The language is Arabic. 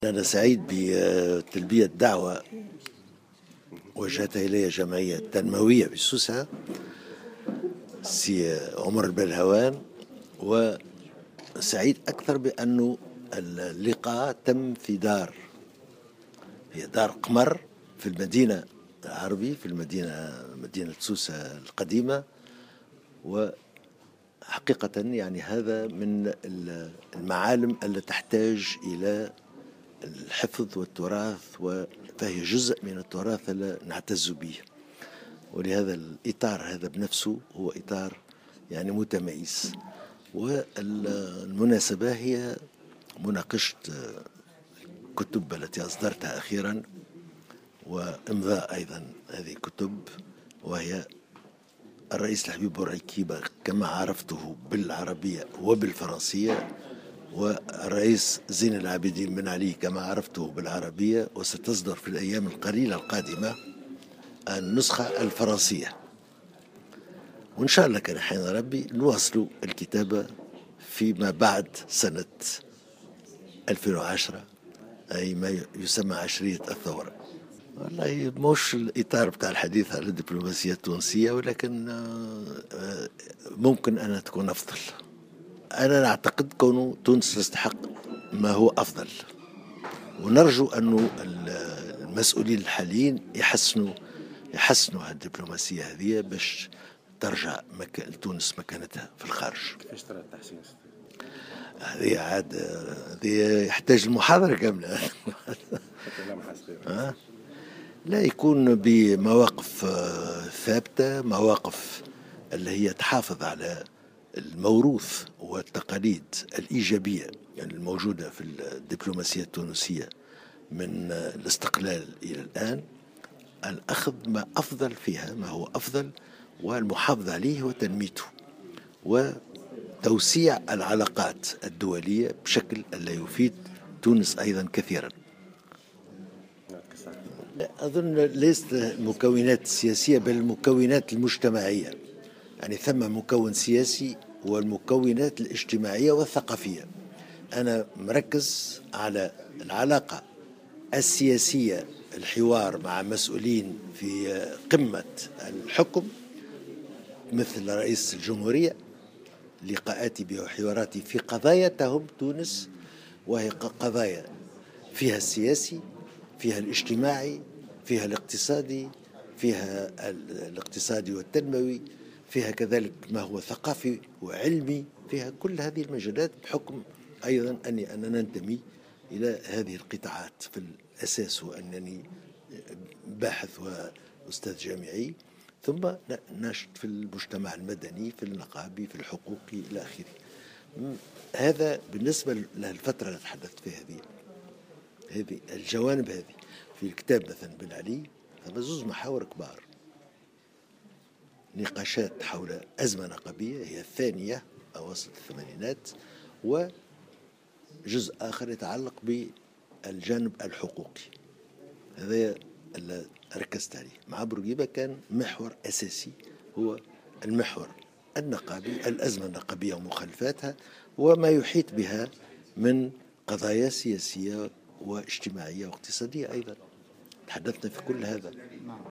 أنا سعيد بتلبية دعوة وجهتها إلي جمعية تنموية بسوسة سي عمر البلهوان. وسعيد أكثر بأنه اللقاء تم في هي دار قمر في المدينة العربي، في مدينة سوسة القديمة. وحقيقة يعني هذا من المعالم التي تحتاج إلى الحفظ والتراث، فهي جزء من التراث الذي نعتز به. ولهذا الإطار هذا بنفسه هو إطار يعني متميز. والمناسبة هي مناقشة الكتب التي أصدرتها أخيرا وإمضاء أيضا هذه الكتب، وهي الرئيس الحبيب بورقيبة كما عرفته بالعربية وبالفرنسية، والرئيس زين العابدين بن علي كما عرفته بالعربية، وستصدر في الأيام القليلة القادمة النسخة الفرنسية. وإن شاء الله كان حين ربي نواصل الكتابة فيما بعد سنة 2010، أي ما يسمى عشرية الثورة. والله مش الإطار بتاع الحديث على الدبلوماسية التونسية، ولكن ممكن أن تكون أفضل. أنا نعتقد كون تونس تستحق ما هو أفضل، ونرجو أن المسؤولين الحاليين يحسنوا الدبلوماسية هذه باش ترجع تونس مكانتها في الخارج. كيفاش ترى التحسين؟ هذه يحتاج المحاضرة كاملة. لا، يكون بمواقف ثابتة، مواقف اللي هي تحافظ على الموروث والتقاليد الإيجابية الموجودة في الدبلوماسية التونسية من الاستقلال إلى الآن، الأخذ ما أفضل فيها، ما هو أفضل، والمحافظة عليه وتنميته وتوسيع العلاقات الدولية بشكل لا يفيد تونس أيضا كثيرا. أظن ليست المكونات السياسية بل المكونات المجتمعية، يعني ثم مكون سياسي والمكونات الاجتماعية والثقافية. أنا مركز على العلاقة السياسية، الحوار مع مسؤولين في قمة الحكم مثل رئيس الجمهورية، لقاءاتي به وحواراتي في قضايا تهم تونس، وهي قضايا فيها السياسي، فيها الاجتماعي، فيها الاقتصادي، فيها الاقتصادي والتنموي، فيها كذلك ما هو ثقافي وعلمي، فيها كل هذه المجالات، بحكم أيضا أني أنا ننتمي إلى هذه القطاعات في الأساس، وأنني باحث وأستاذ جامعي، ثم ناشط في المجتمع المدني، في النقابي، في الحقوقي إلى آخره. هذا بالنسبة للفترة اللي تحدثت فيها هذه الجوانب. هذه في الكتاب مثلا بن علي ثم زوز محاور كبار، نقاشات حول أزمة نقابية هي الثانية أواسط الثمانينات، وجزء آخر يتعلق بالجانب الحقوقي. هذا اللي ركزت عليه. مع بورقيبة كان محور أساسي هو المحور النقابي، الأزمة النقابية ومخالفاتها وما يحيط بها من قضايا سياسية واجتماعية واقتصادية. أيضا تحدثنا في كل هذا.